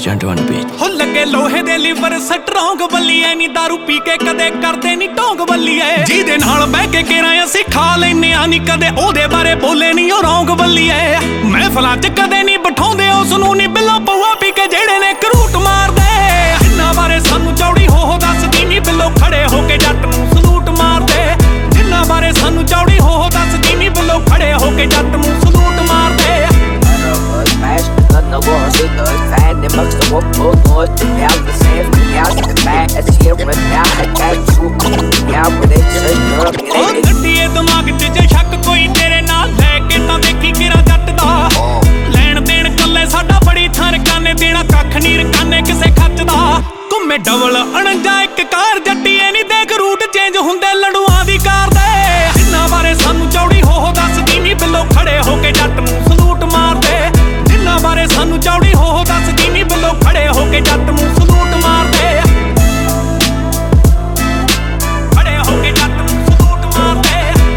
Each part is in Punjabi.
Gentle on the beat. ਹੋ ਲੱਗੇ ਲੋਹੇ ਦੇ ਲੀਵਰ ਸਟਰੋਂਗ ਬੱਲੀਏ ਨੀ ਦਾਰੂ ਪੀ ਕੇ ਕਦੇ ਕਰਦੇ ਨੀ ਢੋਂਗ ਬੱਲੀਏ ਜਿਹਦੇ ਨਾਲ ਬਹਿ ਕੇ ਕਿਰਾਂ ਅਸੀਂ ਖਾ ਲੈਨੇ ਆ ਨੀ ਕਦੇ ਉਹਦੇ ਬਾਰੇ ਬੋਲੇ ਨੀ ਉਹ ਰੌਂਗ ਬੱਲੀਏ ਮਹਿਫਲਾਂ 'ਚ ਕਦੇ ਨੀ ਬਿਠਾਉਂਦੇ ਉਸ ਨੂੰ ਨੀ ਬਿੱਲੋ ਪਊਆ ਪੀ ਕੇ ਜਿਹੜੇ ਨੇ ਕਰੂਟ ਮਾਰਦੇ ਜਿੰਨਾਂ ਬਾਰੇ ਸਾਨੂੰ ਚੌੜੀ ਹੋ ਦੱਸਦੀ ਨੀ ਬਿੱਲੋ ਖੜੇ ਹੋ ਕੇ ਜੱਟ ਨੂੰ ਸਲੂਟ ਮਾਰਦੇ ਜਿੰਨਾਂ ਬਾਰੇ ਸਾਨੂੰ ਚੌੜੀ ਹੋ ਦੱਸਦੀ ਨੀ ਬਿੱਲੋ ਖੜੇ ਹੋ ਕੇ ਜੱਟ ਨੂੰ ਸਲੂਟ ਮਾਰਦੇ No war, shit, no, it's fine. They must have walked both boys to the out the same. Out the back, as here with now, I got you. Out with it, just girl. ਉਹ ਗੱਡੀਏ ਦਿਮਾਗ 'ਚ ਜੇ ਸ਼ੱਕ ਕੋਈ ਤੇਰੇ ਨਾਲ ਲੈ ਕੇ ਤਾਂ ਦੇਖੀ ਕਿਰਾ ਜੱਟ ਦਾ ਲੈਣ ਦੇਣ ਕੱਲੇ ਸਾਡਾ ਬੜੀ ਥਾਂ ਰਕਾਨੇ ਦੇਣਾ ਕੱਖ ਨੀ ਰਕਾਨੇ ਕਿਸੇ ਖੱਚ ਦਾ ਘੁੰਮੇ ਡਬਲ 49 ਇੱਕ ਕਾਰ ਜੱਟੀਏ ਨੀ ਦੇਖ ਰੂਟ ਚੇਂਜ ਹੁੰਦੇ ਲੜੂਆਂ ਦੀ ਕਾਰ ਦੇ ਜਿੰਨਾਂ ਬਾਰੇ ਸਾਨੂੰ ਚੌੜੀ ਹੋ ਦੱਸਦੀ ਨੀ ਬਿੱਲੋ ਖੜੇ ਹੋ ਕੇ ਜੱਟ ਨੂੰ ਸਲੂਟ ਮਾਰਦੇ ਜਿੰਨਾਂ ਬਾਰੇ ਸਾਨੂੰ ਚੌੜੀ ਹੋ ਦੱਸਦੀ ਨੀ ਬਿੱਲੋ ਖੜੇ ਹੋ ਕੇ ਜੱਟ ਨੂੰ ਸਲੂਟ ਮਾਰਦੇ ਖੜੇ ਹੋ ਕੇ ਜੱਟ ਨੂੰ ਸਲੂਟ ਮਾਰਦੇ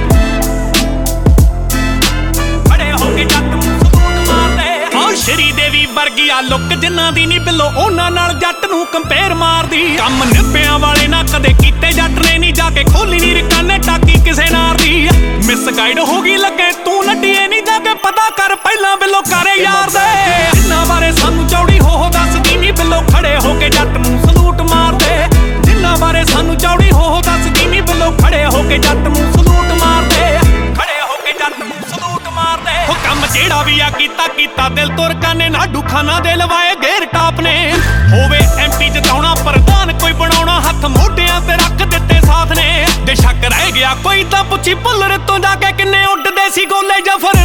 ਖੜੇ ਹੋ ਕੇ ਜੱਟ ਨੂੰ ਸਲੂਟ ਮਾਰਦੇ ਆਹ ਸ਼੍ਰੀ ਦੇਵੀ ਵਰਗੀ ਆ ਲੁੱਕ ਜਿੰਨਾਂ ਦੀ ਨੀ ਬਿੱਲੋ ਉਹਨਾਂ ਨਾਲ ਜੱਟ ਨੂੰ ਕੰਪੇਅਰ ਮਾਰਦੀ ਕੰਮ ਨਿੱਪਿਆਂ ਵਾਲੇ ਨਾ ਕਦੇ ਕੀਤੇ ਜੱਟ ਨੇ ਨੀ ਜਾ ਕੇ ਖੋਲੀ ਨੀ ਰਕਾਨੇ ਟਾਕੀ ਕਿਸੇ ਨਾਰ ਦੀ ਮਿਸ ਗਾਈਡ ਹੋ ਗਈ ਲੱਗੇ ਤੂੰ ਨੱਡੀਏ ਨੀ ਜਾ ਕੇ ਪਤਾ ਕਰ ਪਹਿਲਾਂ ਬਿੱਲੋ ਕਰੇ ਯਾਰ ਦੇ ਜਿੰਨਾਂ ਬਾਰੇ ਸਾਨੂੰ ਚੌੜੀ ਹੋ ਦੱਸਦੀ ਨੀ ਬਿੱਲੋ ਖੜੇ ਹੋ ਕੇ ਜੱਟ ਨੂੰ ਸਲੂਟ ਮਾਰਦੇ ਜਿੰਨਾਂ ਬਾਰੇ ਸਾਨੂੰ ਚੌੜੀ ਹੋ ਦੱਸਦੀ ਨੀ ਬਿੱਲੋ ਖੜੇ ਹੋ ਕੇ ਜੱਟ ਨੂੰ ਸਲੂਟ ਮਾਰਦੇ ਖੜੇ ਹੋ ਕੇ ਜੱਟ ਨੂੰ ਸਲੂਟ ਮਾਰਦੇ ਉਹ ਕੰਮ ਜਿਹੜਾ ਵੀ ਆ ਕੀਤਾ ਦਿਲ ਤੋਂ ਰਕਾਨੇ ਨਾ ਦੁਖਾਨਾ ਦੇ ਲਵਾਏ ਗੇਰ ਟਾਪ ਨੇ ਹੋਵੇ ਐਮਪੀ ਜਿਤਾਉਣਾ ਪ੍ਰਧਾਨ ਕੋਈ ਬਣਾਉਣਾ ਹੱਥ ਮੋਢਿਆਂ ਤੇ ਰੱਖ ਦਿੱਤੇ ਸਾਥ ਨੇ ਜੇ ਸ਼ੱਕ ਰਹਿ ਗਿਆ ਕੋਈ ਤਾਂ ਪੁੱਛੀ ਭੁੱਲਰ ਤੋਂ ਜਾ ਕੇ ਕਿੰਨੇ ਉੱਡਦੇ ਸੀ ਗੋਲੇ ਜਫਰ